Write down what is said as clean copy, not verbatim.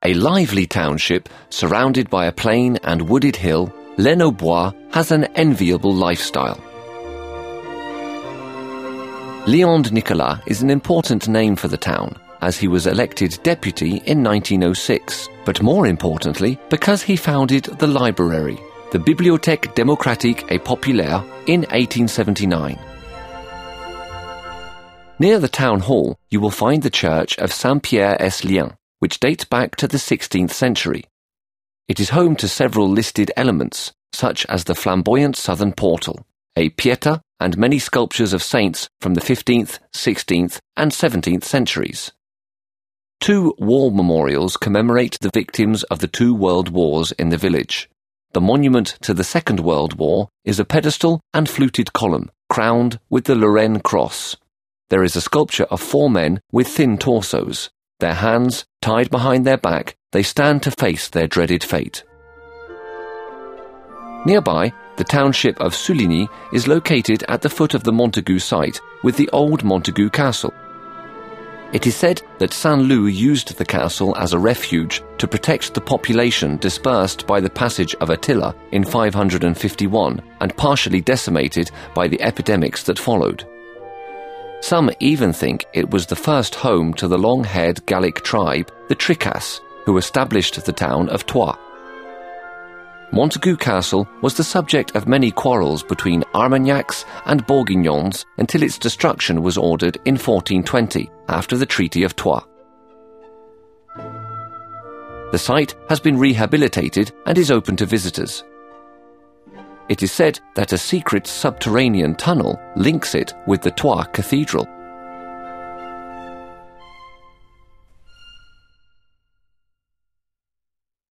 A lively township surrounded by a plain and wooded hill, Laine-aux-Bois has an enviable lifestyle. Léon de Nicolas is an important name for the town, as he was elected deputy in 1906, but more importantly because he founded the library, the Bibliothèque démocratique et populaire, in 1879. Near the town hall, you will find the church of Saint-Pierre-es-Liens, which dates back to the 16th century. It is home to several listed elements, such as the flamboyant southern portal, a Pietà, and many sculptures of saints from the 15th, 16th, and 17th centuries. 2 wall memorials commemorate the victims of the 2 world wars in the village. The monument to the Second World War is a pedestal and fluted column, crowned with the Lorraine Cross. There is a sculpture of 4 men with thin torsos. Their hands tied behind their back, they stand to face their dreaded fate. Nearby, the township of Souligny is located at the foot of the Montaigu site with the old Montaigu Castle. It is said that Saint-Loup used the castle as a refuge to protect the population dispersed by the passage of Attila in 551 and partially decimated by the epidemics that followed. Some even think it was the first home to the long-haired Gallic tribe, the Tricasses, who established the town of Troyes. Montaigu Castle was the subject of many quarrels between Armagnacs and Bourguignons until its destruction was ordered in 1420, after the Treaty of Troyes. The site has been rehabilitated and is open to visitors. It is said that a secret subterranean tunnel links it with the Troyes Cathedral.